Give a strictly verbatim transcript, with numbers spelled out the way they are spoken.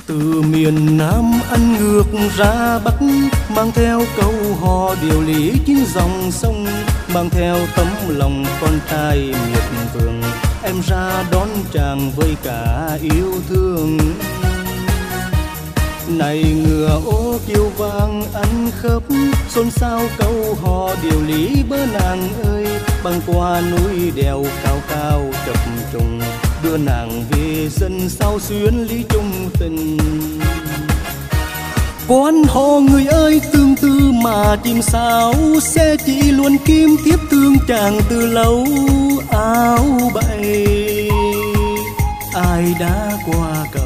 Từ miền Nam ăn ngược ra Bắc, mang theo câu hò điều lý chín dòng sông, mang theo tấm lòng con trai miệt vườn, em ra đón chàng với cả yêu thương. Này ngựa ô kiêu vang ăn khớp, xôn xao câu hò điều lý bớ nàng ơi, băng qua núi đèo cao cao chập trùng, đưa nàng về sân sao xuyến lý chung tình. Quan họ người ơi tương tư mà tìm sao, sẽ chỉ luôn kim tiếp thương chàng từ lâu. Áo bay ai đã qua cầu